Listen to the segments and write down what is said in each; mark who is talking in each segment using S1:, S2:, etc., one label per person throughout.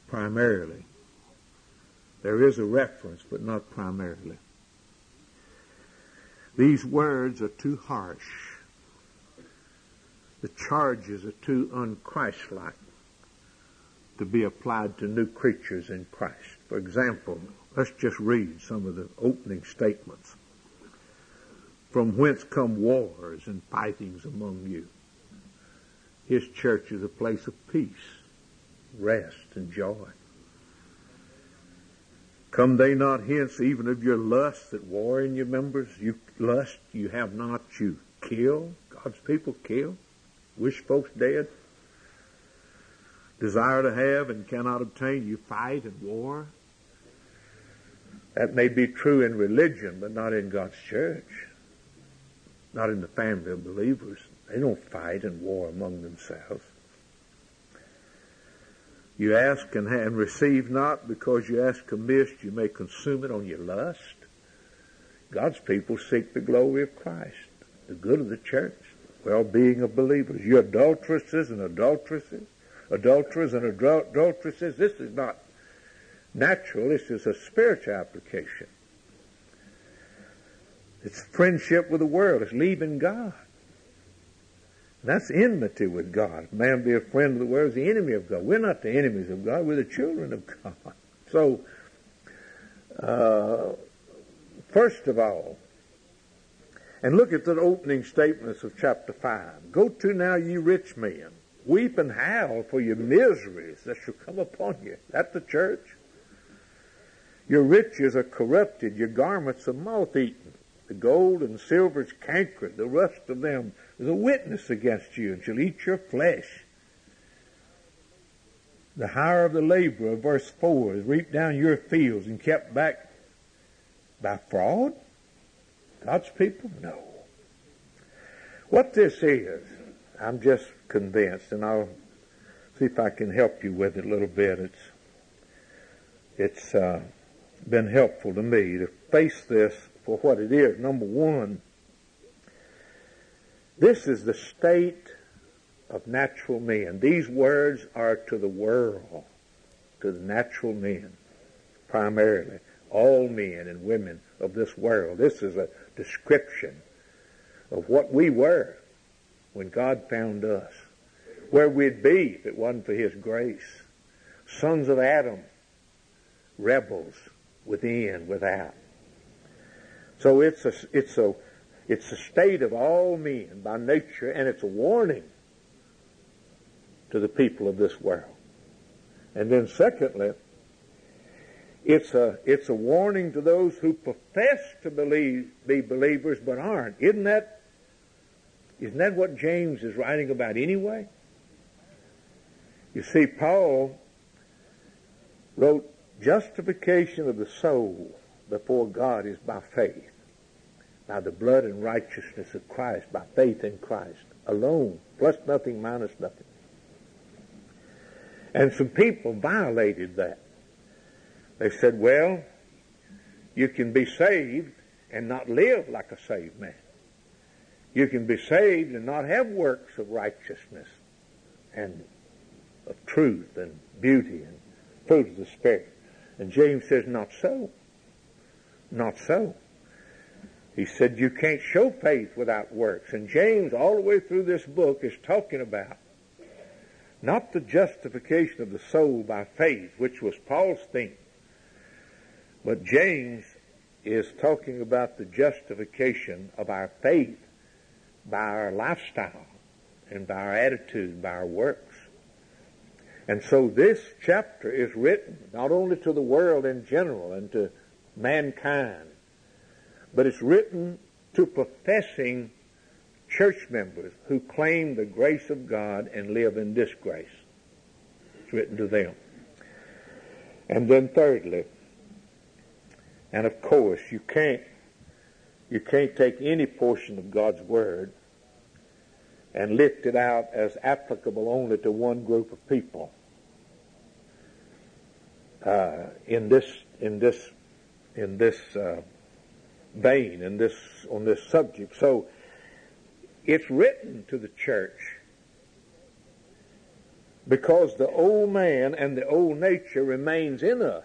S1: primarily. There is a reference, but not primarily. These words are too harsh. The charges are too unchristlike to be applied to new creatures in Christ. For example, let's just read some of the opening statements. From whence come wars and fightings among you? His church is a place of peace, rest, and joy. Come they not hence even of your lusts that war in your members? You lust, you have not, you kill. God's people kill. Wish folks dead. Desire to have and cannot obtain, you fight and war. That may be true in religion, but not in God's church. Not in the family of believers. They don't fight and war among themselves. You ask and receive not, because you ask amiss, you may consume it on your lust. God's people seek the glory of Christ, the good of the church, well-being of believers. You adulteresses and adulteresses, adulterers and adulteresses, this is not natural, this is a spiritual application. It's friendship with the world, it's leaving God. That's enmity with God. If man be a friend of the world, is the enemy of God. We're not the enemies of God, we're the children of God. So, first of all, and look at the opening statements of chapter 5. Go to now, ye rich men, weep and howl for your miseries that shall come upon you. That's the church. Your riches are corrupted, your garments are moth-eaten. The gold and silver is cankered, the rust of them is a witness against you, and shall eat your flesh. The hire of the laborer, verse 4, is reaped down your fields and kept back by fraud? God's people? No. What this is, I'm just convinced, and I'll see if I can help you with it a little bit. It's been helpful to me to face this for what it is. Number one, this is the state of natural men. These words are to the world, to the natural men, primarily. All men and women of this world. This is a description of what we were when God found us. Where we'd be if it wasn't for His grace. Sons of Adam, rebels within, without. So it's a state of all men by nature, and it's a warning to the people of this world. And then secondly, it's a warning to those who profess to be believers but aren't. Isn't that what James is writing about anyway? You see, Paul wrote, justification of the soul before God is by faith, by the blood and righteousness of Christ, by faith in Christ alone, plus nothing, minus nothing. And some people violated that. They said, well, you can be saved and not live like a saved man. You can be saved and not have works of righteousness and of truth and beauty and fruit of the Spirit. And James says, not so. Not so. He said, you can't show faith without works. And James, all the way through this book, is talking about not the justification of the soul by faith, which was Paul's theme, but James is talking about the justification of our faith by our lifestyle and by our attitude, by our works. And so this chapter is written not only to the world in general and to mankind, but it's written to professing church members who claim the grace of God and live in disgrace. It's written to them. And then thirdly, and of course, you can't take any portion of God's Word and lift it out as applicable only to one group of people. In this vein, on this subject. So it's written to the church because the old man and the old nature remains in us.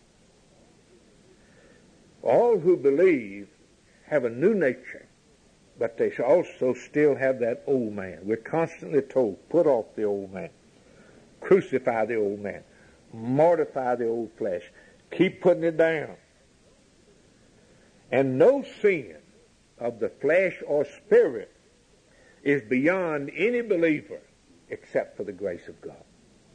S1: All who believe have a new nature, but they also still have that old man. We're constantly told, put off the old man, crucify the old man, mortify the old flesh, keep putting it down. And no sin of the flesh or spirit is beyond any believer except for the grace of God.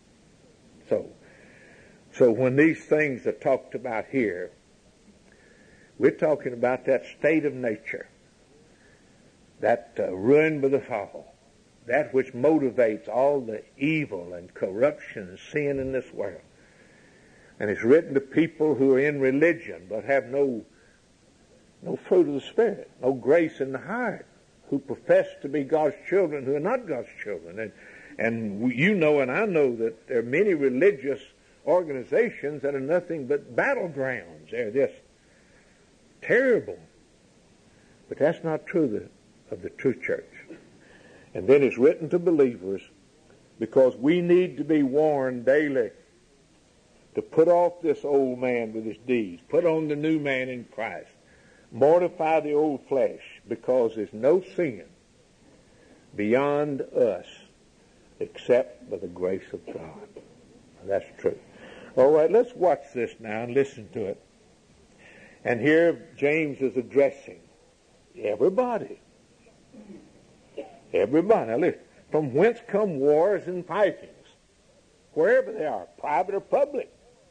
S1: So when these things are talked about here, we're talking about that state of nature, that ruined by the fall, that which motivates all the evil and corruption and sin in this world. And it's written to people who are in religion but have no fruit of the Spirit, no grace in the heart, who profess to be God's children who are not God's children. And you know and I know that there are many religious organizations that are nothing but battlegrounds. They're just terrible. But that's not true of the true church. And then it's written to believers because we need to be warned daily to put off this old man with his deeds, put on the new man in Christ, mortify the old flesh, because there's no sin beyond us except by the grace of God. That's true. All right, let's watch this now and listen to it. And here James is addressing everybody. Everybody. Now listen, from whence come wars and fightings? Wherever they are, private or public.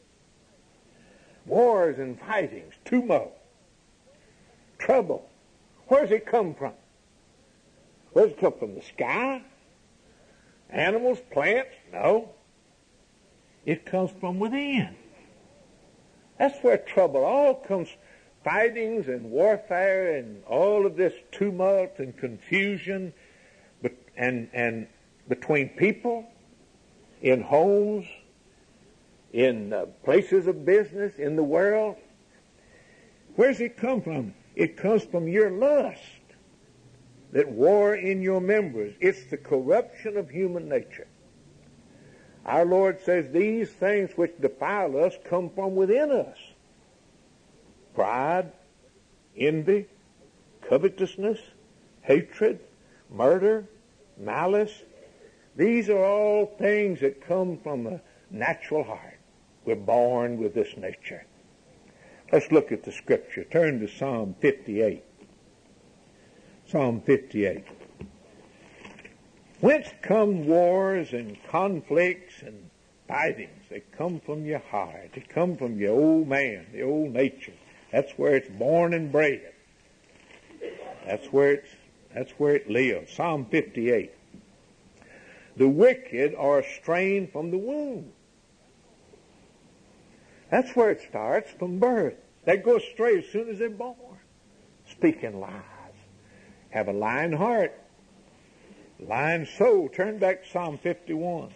S1: Wars and fightings, tumult, trouble. Where does it come from? Where does it come from? The sky? Animals? Plants? No. It comes from within. That's where trouble all comes. Fightings and warfare and all of this tumult and confusion and between people, in homes, in places of business, in the world. Where does it come from? It comes from your lust that war in your members. It's the corruption of human nature. Our Lord says these things which defile us come from within us. Pride, envy, covetousness, hatred, murder, malice. These are all things that come from the natural heart. We're born with this nature. Let's look at the scripture. Turn to Psalm 58. Psalm 58. Whence come wars and conflicts and fightings? They come from your heart. They come from your old man, the old nature. That's where it's born and bred. That's where it lives. Psalm 58. The wicked are estranged from the womb. That's where it starts, from birth. They go astray as soon as they're born. Speaking lies. Have a lying heart. Lying soul. Turn back to Psalm 51.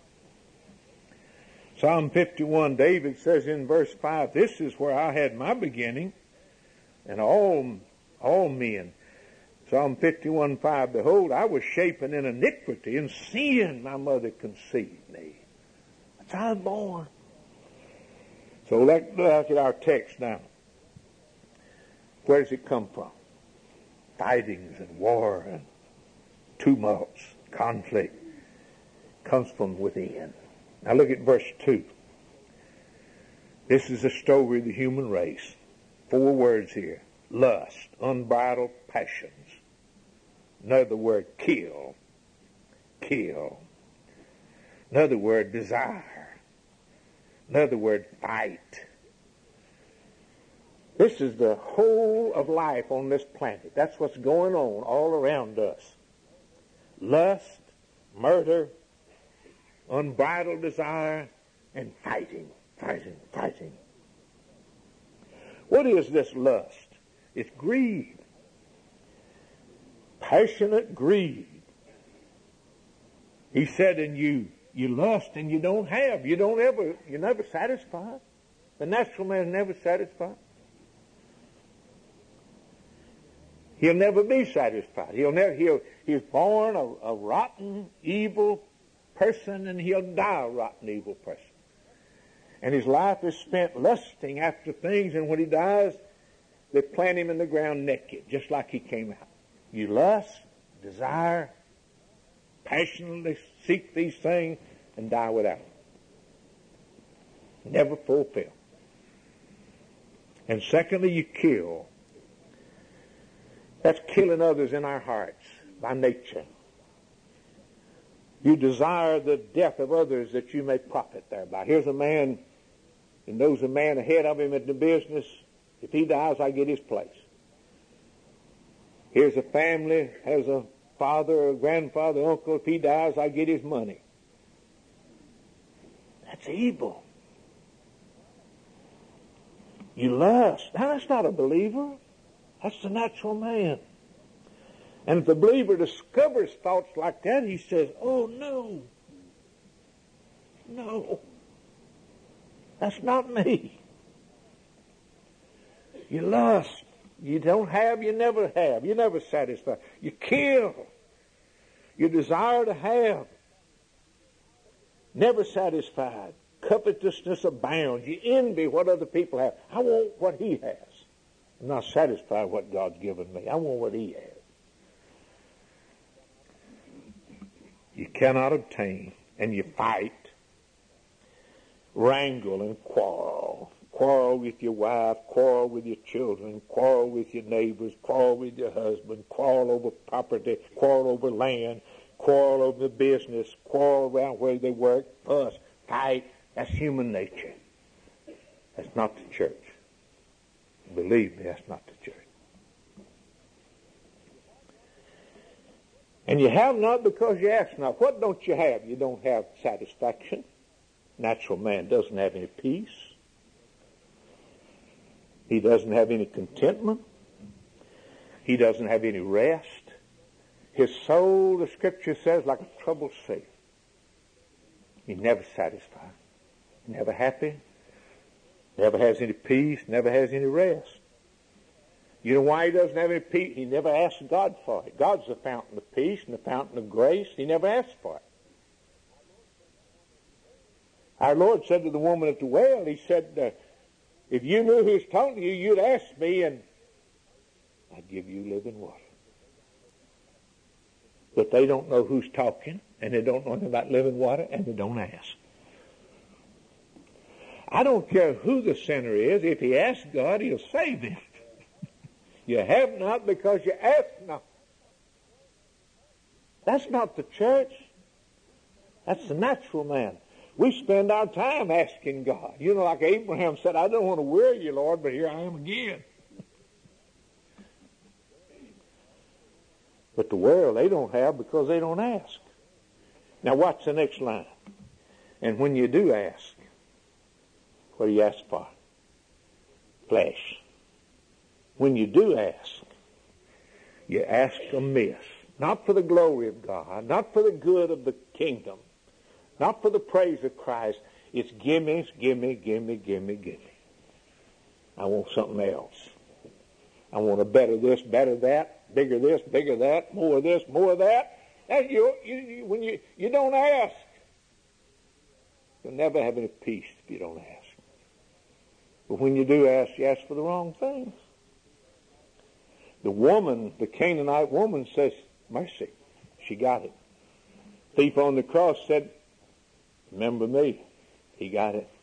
S1: Psalm 51, David says in verse 5, this is where I had my beginning, and all men. Psalm 51:5, behold, I was shapen in iniquity, in sin my mother conceived me. That's how I was born. So let's look at our text now. Where does it come from? Fightings and war and tumults, conflict. Comes from within. Now look at verse 2. This is the story of the human race. 4 words here. Lust, unbridled passions. Another word, kill. Kill. Another word, desire. Another word, fight. This is the whole of life on this planet. That's what's going on all around us. Lust, murder, unbridled desire, and fighting. What is this lust? It's greed. Passionate greed. He said in you lust and you don't have. You're never satisfied. The natural man is never satisfied. He'll never be satisfied. He's born a rotten, evil person, and he'll die a rotten, evil person. And his life is spent lusting after things, and when he dies, they plant him in the ground naked, just like he came out. You lust, desire, passionately seek these things, and die without them. Never fulfill. And secondly, you kill. That's killing others in our hearts by nature. You desire the death of others that you may profit thereby. Here's a man that knows a man ahead of him in the business. If he dies, I get his place. Here's a family, has a father, a grandfather, uncle. If he dies, I get his money. That's evil. You lust. Now, that's not a believer. That's the natural man. And if the believer discovers thoughts like that, he says, oh, no. No. That's not me. You lust. You don't have, you never have. You never satisfy. You kill. You desire to have. Never satisfied. Covetousness abounds. You envy what other people have. I want what he has. I'm not satisfied with what God's given me. I want what he has. You cannot obtain, and you fight, wrangle and quarrel. Quarrel with your wife, quarrel with your children, quarrel with your neighbors, quarrel with your husband, quarrel over property, quarrel over land, quarrel over the business, quarrel around where they work, fuss, fight. That's human nature. That's not the church. Believe me, that's not the church. And you have not because you ask not. What don't you have? You don't have satisfaction. Natural man doesn't have any peace. He doesn't have any contentment. He doesn't have any rest. His soul, the Scripture says, like a troubled sea. He's never satisfied. Never happy. Never has any peace. Never has any rest. You know why he doesn't have any peace? He never asks God for it. God's the fountain of peace and the fountain of grace. He never asks for it. Our Lord said to the woman at the well, he said, if you knew who was talking to you, you'd ask me and I'd give you living water. But they don't know who's talking, and they don't know anything about living water, and they don't ask. I don't care who the sinner is. If he asks God, he'll save him. You have not because you ask not. That's not the church. That's the natural man. We spend our time asking God. You know, like Abraham said, I don't want to weary you, Lord, but here I am again. But the world, they don't have because they don't ask. Now watch the next line. And when you do ask, what do you ask for? Flesh. When you do ask, you ask amiss. Not for the glory of God, not for the good of the kingdom, not for the praise of Christ. It's gimme, gimme, gimme, gimme, gimme. I want something else. I want a better this, better that, bigger this, bigger that, more of this, more of that. And when you don't ask, you'll never have any peace if you don't ask. But when you do ask, you ask for the wrong things. The woman, the Canaanite woman says, mercy. She got it. Thief on the cross said, remember me. He got it.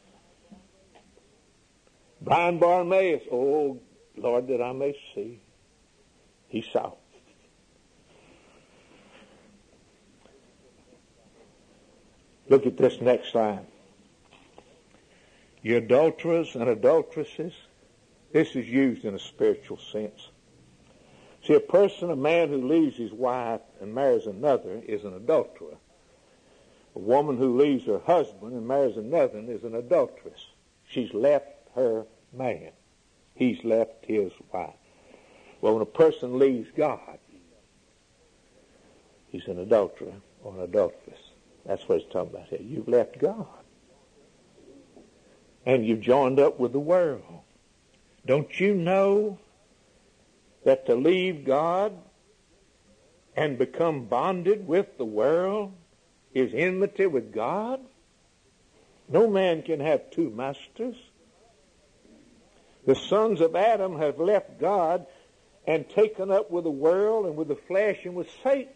S1: Blind Bartimaeus, oh, Lord, that I may see. He saw. Look at this next line. You adulterers and adulteresses, this is used in a spiritual sense. See, a man who leaves his wife and marries another is an adulterer. A woman who leaves her husband and marries another is an adulteress. She's left her man. He's left his wife. Well, when a person leaves God, he's an adulterer or an adulteress. That's what he's talking about here. You've left God. And you've joined up with the world. Don't you know that to leave God and become bonded with the world is enmity with God. No man can have two masters. The sons of Adam have left God and taken up with the world and with the flesh and with Satan.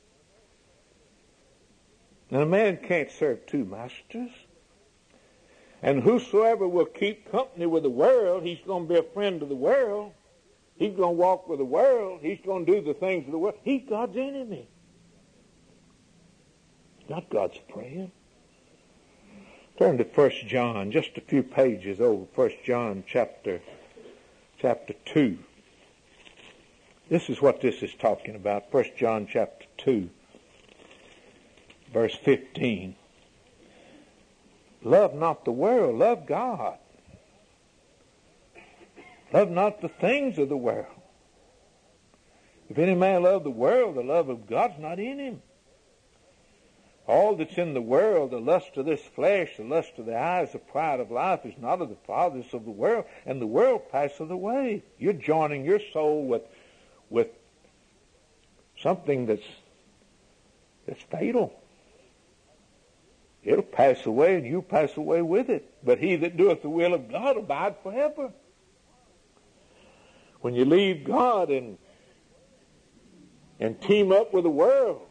S1: Now, a man can't serve two masters. And whosoever will keep company with the world, he's going to be a friend of the world. He's going to walk with the world. He's going to do the things of the world. He's God's enemy. Not God's friend. Turn to 1 John, just a few pages over, 1 John chapter 2. This is what this is talking about, 1 John chapter 2, verse 15. Love not the world, love God. Love not the things of the world. If any man love the world, the love of God's not in him. All that's in the world, the lust of this flesh, the lust of the eyes, the pride of life, is not of the fathers of the world, and the world passeth away. You're joining your soul with something that's fatal. It'll pass away, and you pass away with it. But he that doeth the will of God abide forever. When you leave God and team up with the world,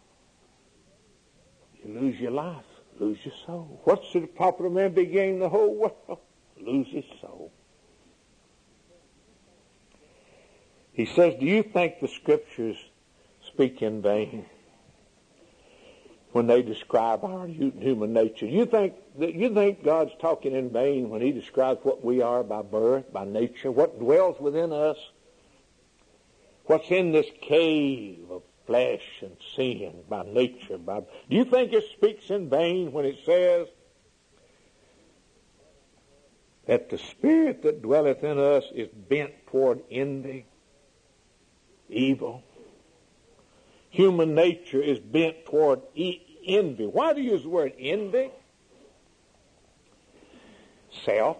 S1: you lose your life, lose your soul. What should a popular man be gaining the whole world? Lose his soul. He says, do you think the Scriptures speak in vain when they describe our human nature? You think God's talking in vain when he describes what we are by birth, by nature, what dwells within us, what's in this cave of flesh and sin by nature? Do you think it speaks in vain when it says that the spirit that dwelleth in us is bent toward envy, evil? Human nature is bent toward envy. Why do you use the word envy? Self.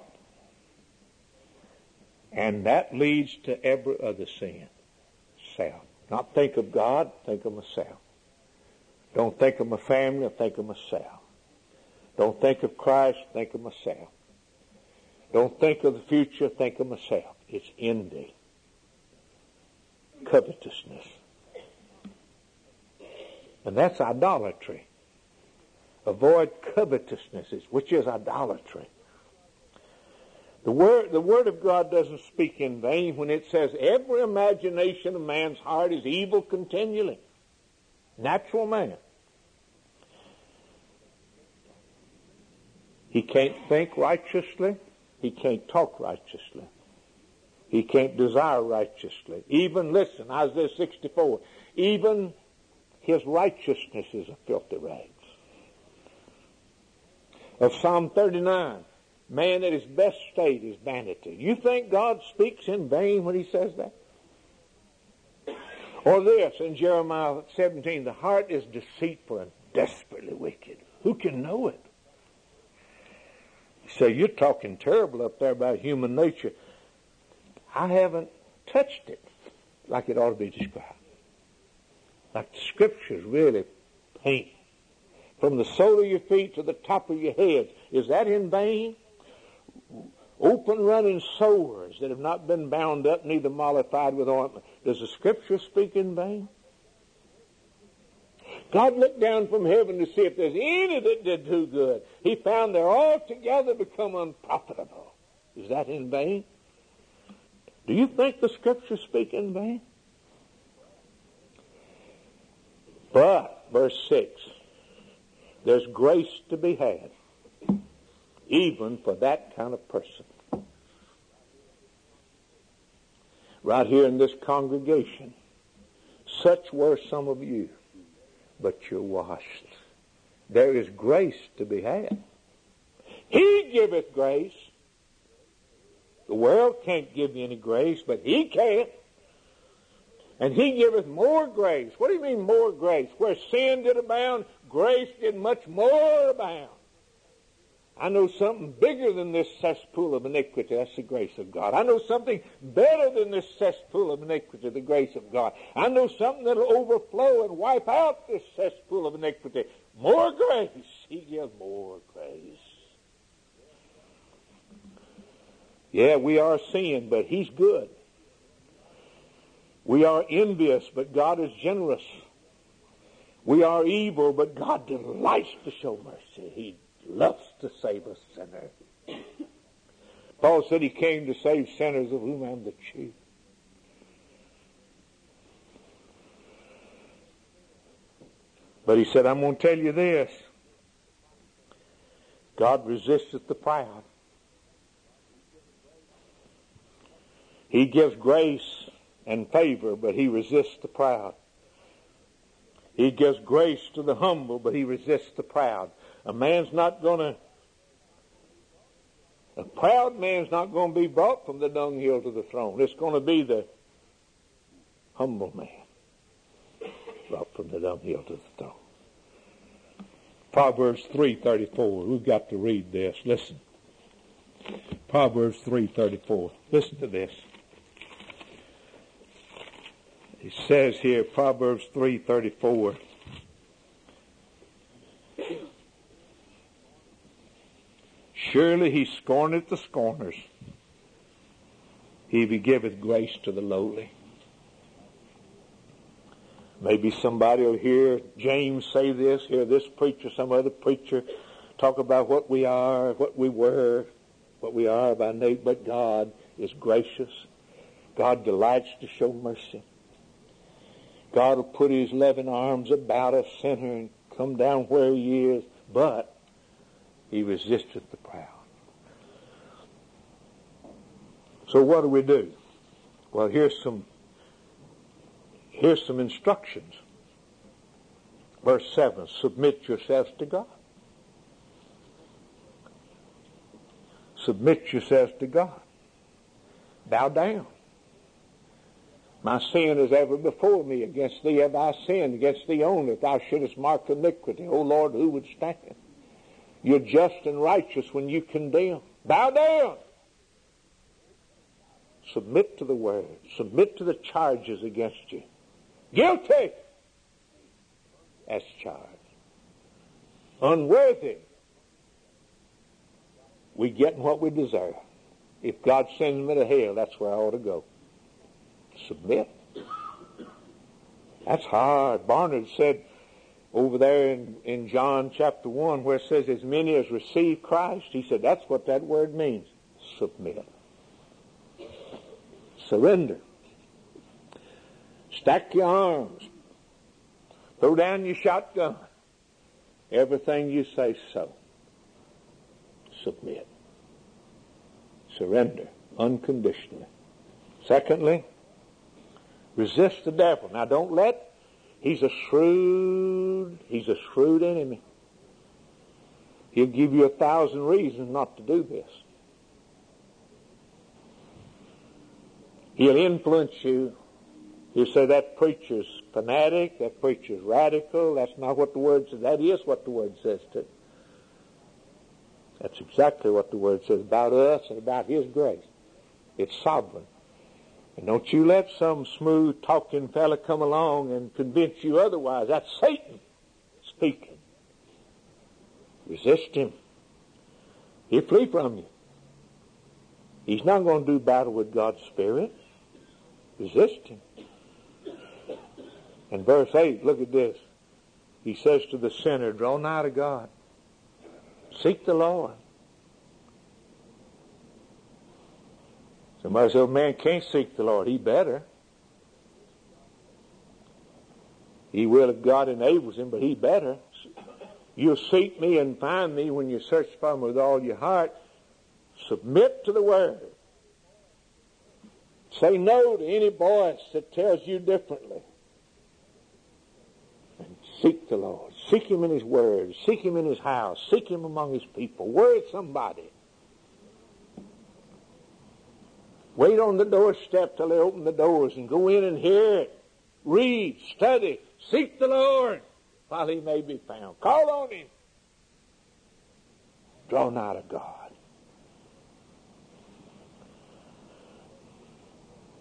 S1: And that leads to every other sin. Self. Not think of God, think of myself. Don't think of my family, think of myself. Don't think of Christ, think of myself. Don't think of the future, think of myself. It's envy. Covetousness. And that's idolatry. Avoid covetousness, which is idolatry. The Word of God doesn't speak in vain when it says every imagination of man's heart is evil continually. Natural man. He can't think righteously. He can't talk righteously. He can't desire righteously. Even, listen, Isaiah 64, even his righteousness is a filthy rags. Of Psalm 39, man at his best state is vanity. You think God speaks in vain when he says that? Or this, in Jeremiah 17, the heart is deceitful and desperately wicked. Who can know it? You say, you're talking terrible up there about human nature. I haven't touched it like it ought to be described. Like the Scriptures really paint. From the sole of your feet to the top of your head. Is that in vain? Open running sores that have not been bound up, neither mollified with ointment. Does the Scripture speak in vain? God looked down from heaven to see if there's any that did do good. He found they're altogether become unprofitable. Is that in vain? Do you think the Scriptures speak in vain? But, verse 6, there's grace to be had, even for that kind of person. Right here in this congregation, such were some of you, but you're washed. There is grace to be had. He giveth grace. The world can't give you any grace, but he can. And he giveth more grace. What do you mean more grace? Where sin did abound, grace did much more abound. I know something bigger than this cesspool of iniquity. That's the grace of God. I know something better than this cesspool of iniquity, the grace of God. I know something that will overflow and wipe out this cesspool of iniquity, more grace. He gives more grace. Yeah, we are sin, but He's good. We are envious, but God is generous. We are evil, but God delights to show mercy. He loves to save a sinner. Paul said He came to save sinners, of whom I'm the chief. But He said, I'm going to tell you this. God resisteth the proud. He gives grace and favor, but He resists the proud. He gives grace to the humble, but He resists the proud. A proud man's not going to be brought from the dunghill to the throne. It's going to be the humble man brought from the dunghill to the throne. Proverbs 3:34. We've got to read this. Listen. Proverbs 3:34. Listen to this. It says here, Proverbs 3:34. Surely He scorneth the scorners. He giveth grace to the lowly. Maybe somebody will hear James say this, hear this preacher, some other preacher talk about what we are, what we were, what we are by nature. But God is gracious. God delights to show mercy. God will put His loving arms about a sinner and come down where he is, but He resisteth the proud. So what do? Well, here's some instructions. Verse 7, submit yourselves to God. Submit yourselves to God. Bow down. My sin is ever before me. Against Thee have I sinned. Against Thee only, if Thou shouldest mark iniquity. O Lord, who would stand? You're just and righteous when you condemn. Bow down. Submit to the word. Submit to the charges against you. Guilty. That's charged. Unworthy. We get what we deserve. If God sends me to hell, that's where I ought to go. Submit. That's hard. Barnard said over there in John chapter 1 where it says, as many as receive Christ, he said that's what that word means. Submit. Surrender. Stack your arms. Throw down your shotgun. Everything you say so. Submit. Surrender unconditionally. Secondly, resist the devil. Now don't let, he's a shrewd enemy. He'll give you 1,000 reasons not to do this. He'll influence you. He'll say that preacher's fanatic, that preacher's radical, that's not what the Word says. That is what the Word says too. That's exactly what the Word says about us and about His grace. It's sovereign. And don't you let some smooth talking fella come along and convince you otherwise. That's Satan speaking. Resist him. He'll flee from you. He's not going to do battle with God's Spirit. Resist him. In verse 8, look at this. He says to the sinner, draw nigh to God. Seek the Lord. Somebody says, man can't seek the Lord. He better. He will if God enables him, but he better. You'll seek me and find me when you search for me with all your heart. Submit to the Word. Say no to any voice that tells you differently. And seek the Lord. Seek Him in His Word. Seek Him in His house. Seek Him among His people. Word somebody. Wait on the doorstep till they open the doors and go in and hear it. Read, study, seek the Lord while He may be found. Call on Him. Draw nigh to God.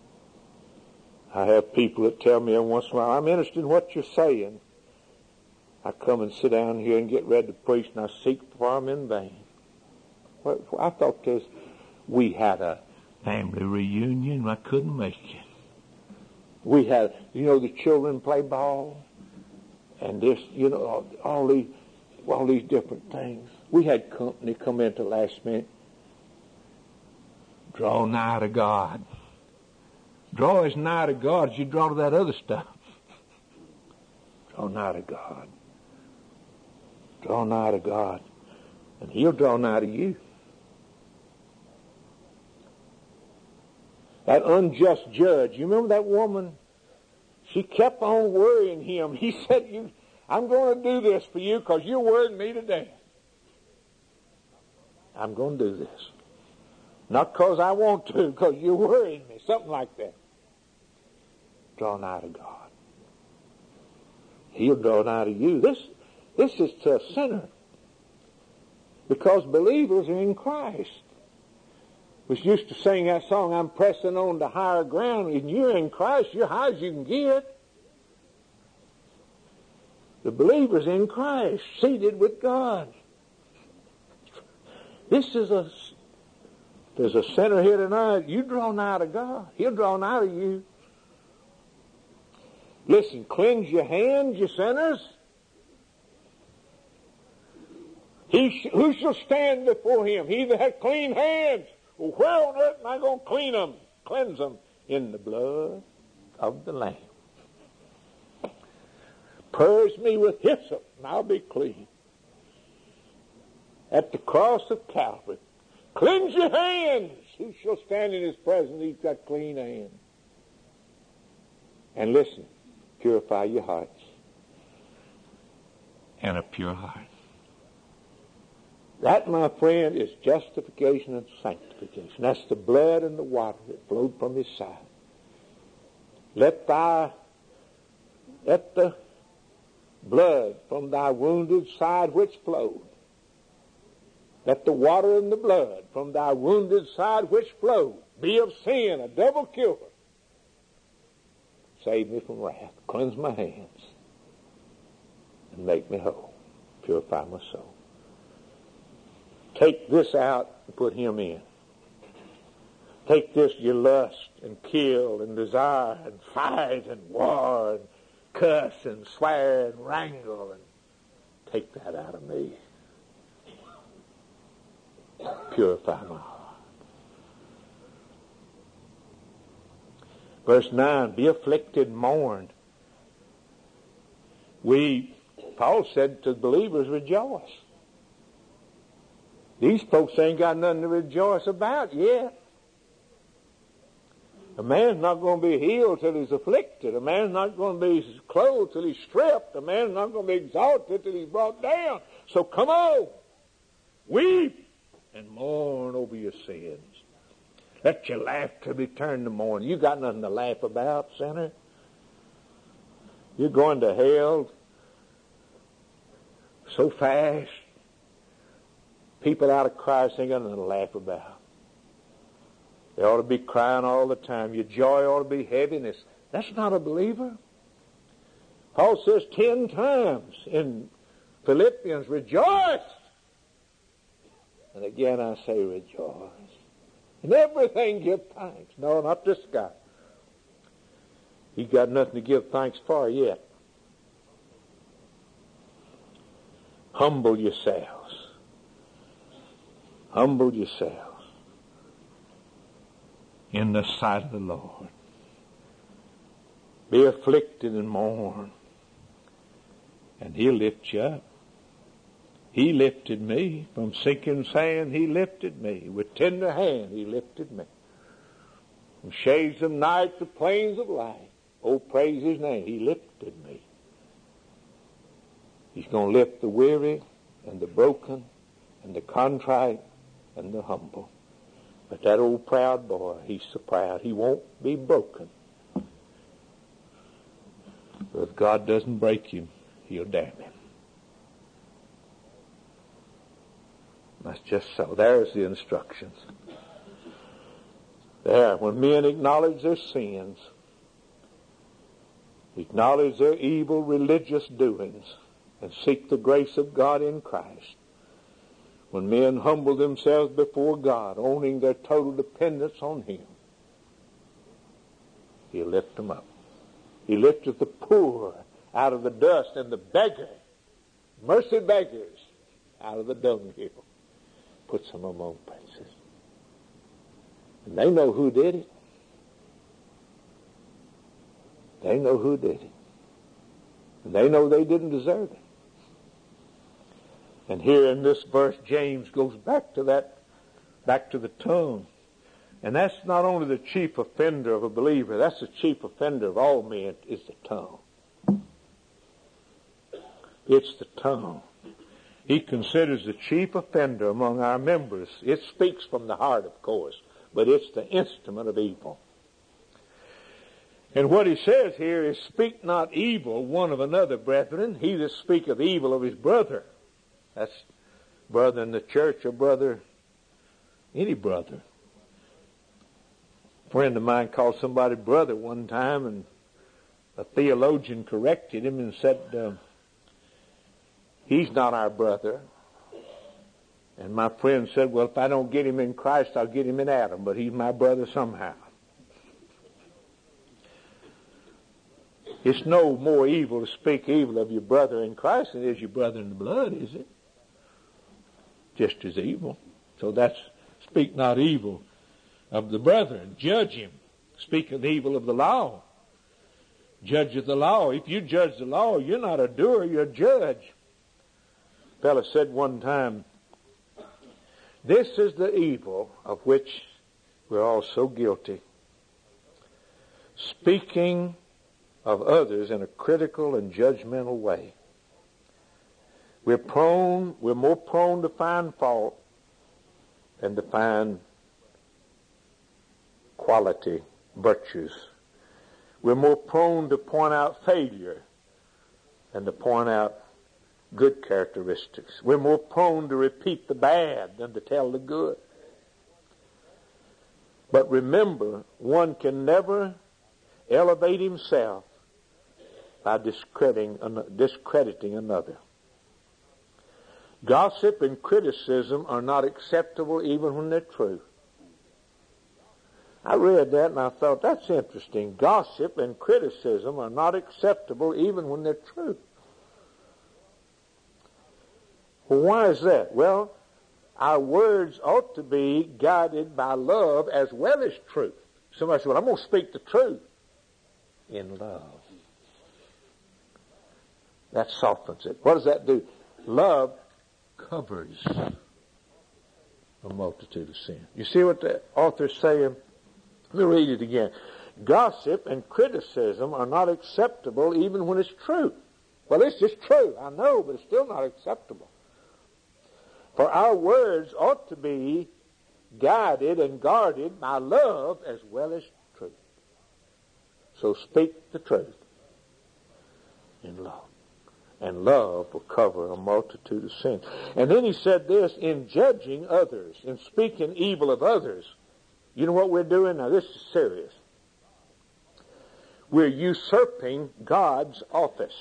S1: I have people that tell me every once in a while, I'm interested in what you're saying. I come and sit down here and get ready to preach, and I seek for them in vain. Well, I thought we had a family reunion. I couldn't make it. We had, the children play ball, and this, all these different things. We had company come in to last minute. Draw nigh to God. Draw as nigh to God as you draw to that other stuff. Draw nigh to God. Draw nigh to God, and He'll draw nigh to you. That unjust judge, you remember that woman? She kept on worrying him. He said, I'm going to do this for you because you're worrying me to death. I'm going to do this. Not because I want to, because you're worrying me. Something like that. Draw nigh to God. He'll draw nigh to you. This is to a sinner. Because believers are in Christ. We used to sing that song, I'm pressing on to higher ground. And you're in Christ, you're high as you can get. The believer's in Christ, seated with God. There's a sinner here tonight. You draw nigh to God. He'll draw nigh to you. Listen, cleanse your hands, you sinners. Who shall stand before Him? He that hath clean hands. Well, where on earth am I going to cleanse them? In the blood of the Lamb. Purge me with hyssop, and I'll be clean. At the cross of Calvary. Cleanse your hands. Who shall stand in His presence? He's got clean hands. And listen, purify your hearts. And a pure heart. That, my friend, is justification and sanctification. That's the blood and the water that flowed from His side. Let the blood from thy wounded side which flowed. Let the water and the blood from thy wounded side which flowed be of sin, a double cure. Save me from wrath. Cleanse my hands. And make me whole. Purify my soul. Take this out and put Him in. Take this, you lust and kill and desire and fight and war and cuss and swear and wrangle, and take that out of me. Purify my heart. Verse 9, be afflicted, mourned. Paul said to the believers, rejoice. These folks ain't got nothing to rejoice about yet. A man's not going to be healed till he's afflicted. A man's not going to be clothed till he's stripped. A man's not going to be exalted till he's brought down. So come on. Weep and mourn over your sins. Let your laughter be turned to mourning. You got nothing to laugh about, sinner. You're going to hell so fast. People out of Christ ain't got nothing to laugh about. They ought to be crying all the time. Your joy ought to be heaviness. That's not a believer. Paul says 10 times in Philippians, rejoice. And again I say rejoice. In everything give thanks. No, not this guy. He got nothing to give thanks for yet. Humble yourselves. Humble yourselves in the sight of the Lord. Be afflicted and mourn, and He'll lift you up. He lifted me from sinking sand. He lifted me with tender hand. He lifted me from shades of night to plains of light. Oh, praise His name. He lifted me. He's going to lift the weary and the broken and the contrite and the humble. But that old proud boy, he's so proud, he won't be broken. But if God doesn't break him, He'll damn him. That's just so. There's the instructions. There, when men acknowledge their sins, acknowledge their evil religious doings, and seek the grace of God in Christ. When men humble themselves before God, owning their total dependence on Him, He'll lift them up. He lifteth the poor out of the dust and the beggar, mercy beggars, out of the dunghill, puts them among princes. And they know who did it. They know who did it. And they know they didn't deserve it. And here in this verse, James goes back to the tongue. And that's not only the chief offender of a believer, that's the chief offender of all men, is the tongue. It's the tongue. He considers the chief offender among our members. It speaks from the heart, of course, but it's the instrument of evil. And what he says here is, speak not evil one of another, brethren. He that speaketh evil of his brother. That's brother in the church or brother, any brother. A friend of mine called somebody brother one time, and a theologian corrected him and said, he's not our brother. And my friend said, well, if I don't get him in Christ, I'll get him in Adam, but he's my brother somehow. It's no more evil to speak evil of your brother in Christ than it is your brother in the blood, is it? Just as evil. So that's, speak not evil of the brother. Judge him. Speak of the evil of the law. Judge of the law. If you judge the law, you're not a doer, you're a judge. A fellow said one time, this is the evil of which we're all so guilty. Speaking of others in a critical and judgmental way. We're more prone to find fault than to find quality, virtues. We're more prone to point out failure than to point out good characteristics. We're more prone to repeat the bad than to tell the good. But remember, one can never elevate himself by discrediting another. Gossip and criticism are not acceptable even when they're true. I read that and I thought, that's interesting. Gossip and criticism are not acceptable even when they're true. Well, why is that? Well, our words ought to be guided by love as well as truth. Somebody said, well, I'm going to speak the truth in love. That softens it. What does that do? Love covers a multitude of sin. You see what the author's saying? Let me read it again. Gossip and criticism are not acceptable even when it's true. Well, it's just true, I know, but it's still not acceptable. For our words ought to be guided and guarded by love as well as truth. So speak the truth in love. And love will cover a multitude of sins. And then he said this, in judging others, in speaking evil of others. You know what we're doing? Now this is serious. We're usurping God's office.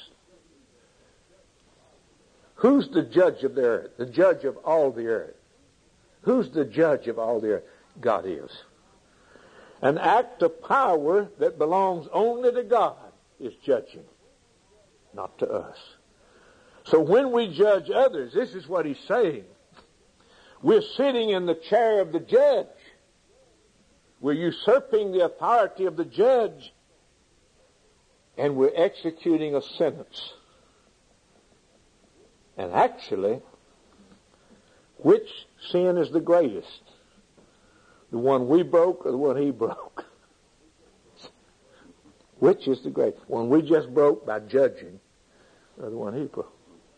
S1: Who's the judge of the earth? The judge of all the earth. Who's the judge of all the earth? God is. An act of power that belongs only to God is judging, not to us. So when we judge others, this is what he's saying. We're sitting in the chair of the judge. We're usurping the authority of the judge, and we're executing a sentence. And actually, which sin is the greatest? The one we broke or the one he broke? Which is the greatest? One we just broke by judging or the one he broke?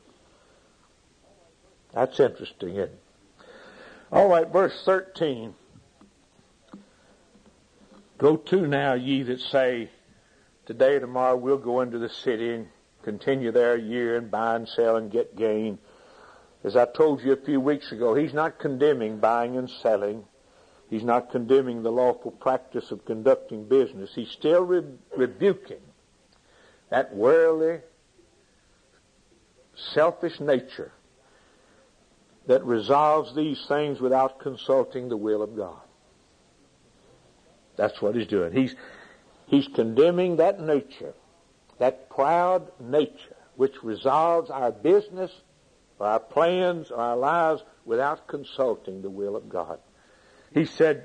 S1: That's interesting, isn't it? All right, verse 13. Go to now, ye that say, today or tomorrow we'll go into the city and continue there a year and buy and sell and get gain. As I told you a few weeks ago, he's not condemning buying and selling. He's not condemning the lawful practice of conducting business. He's still rebuking that worldly selfish nature that resolves these things without consulting the will of God. That's what he's doing. He's condemning that nature, that proud nature, which resolves our business, or our plans, or our lives without consulting the will of God. He said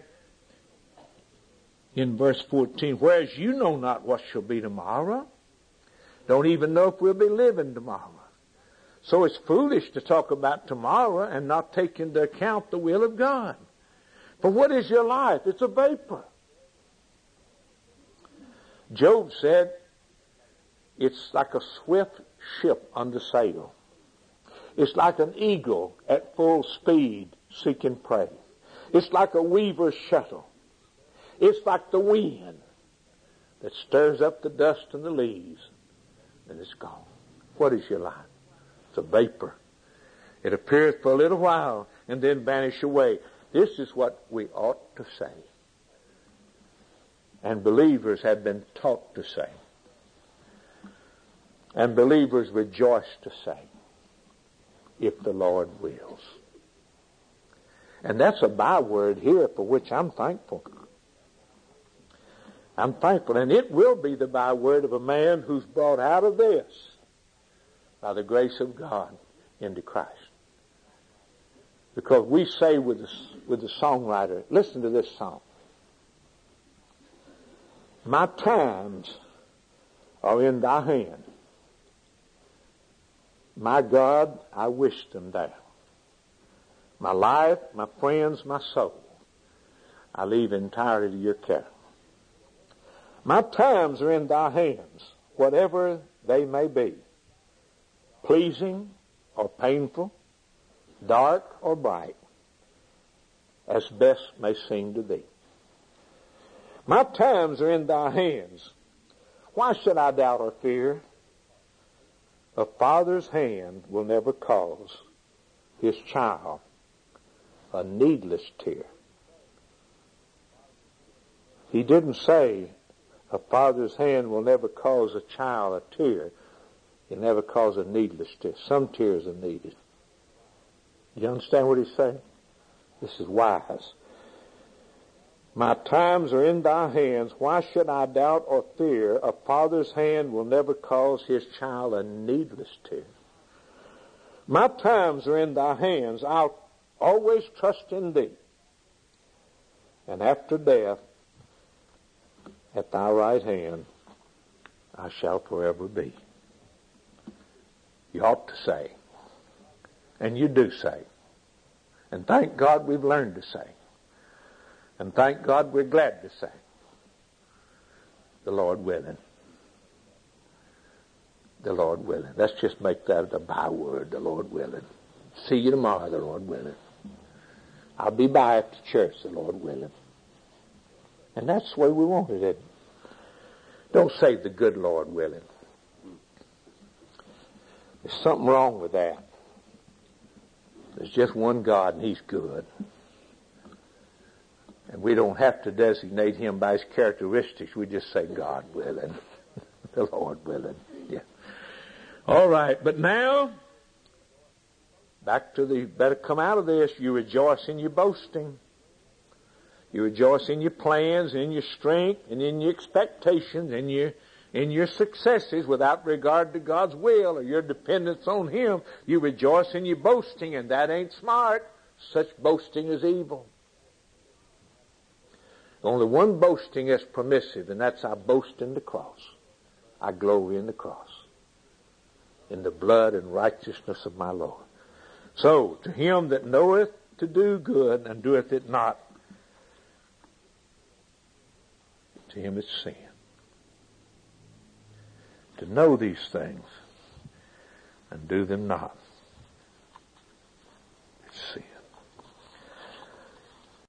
S1: in verse 14, whereas you know not what shall be tomorrow, don't even know if we'll be living tomorrow. So it's foolish to talk about tomorrow and not take into account the will of God. For what is your life? It's a vapor. Job said, it's like a swift ship under sail. It's like an eagle at full speed seeking prey. It's like a weaver's shuttle. It's like the wind that stirs up the dust and the leaves, and it's gone. What is your life? It's a vapor. It appeareth for a little while and then vanish away. This is what we ought to say. And believers have been taught to say. And believers rejoice to say, if the Lord wills. And that's a byword here for which I'm thankful. I'm thankful. And it will be the byword of a man who's brought out of this by the grace of God into Christ. Because we say with the songwriter, listen to this song. My times are in thy hand. My God, I wish them there. My life, my friends, my soul, I leave entirely to your care. My times are in thy hands, whatever they may be, pleasing or painful, dark or bright, as best may seem to thee. My times are in thy hands. Why should I doubt or fear? A father's hand will never cause his child a needless tear. He didn't say a father's hand will never cause a child a tear. He'll never cause a needless tear. Some tears are needed. You understand what he's saying? This is wise. My times are in thy hands. Why should I doubt or fear? A father's hand will never cause his child a needless tear. My times are in thy hands. I'll always trust in thee. And after death, at thy right hand, I shall forever be. You ought to say, and you do say, and thank God we've learned to say, and thank God we're glad to say, the Lord willing. The Lord willing. Let's just make that a byword, the Lord willing. See you tomorrow, the Lord willing. I'll be by at the church, the Lord willing. And that's the way we want it, isn't it? Don't say the good Lord willing. There's something wrong with that. There's just one God and He's good. And we don't have to designate Him by His characteristics. We just say God willing. The Lord willing. Yeah. All right, but now, back to better come out of this. You rejoice in your boasting. You rejoice in your plans, in your strength, and in your expectations, in your successes without regard to God's will or your dependence on Him. You rejoice in your boasting, and that ain't smart. Such boasting is evil. Only one boasting is permissive, and that's I boast in the cross. I glory in the cross, in the blood and righteousness of my Lord. So, to him that knoweth to do good and doeth it not, to him it's sin. To know these things and do them not.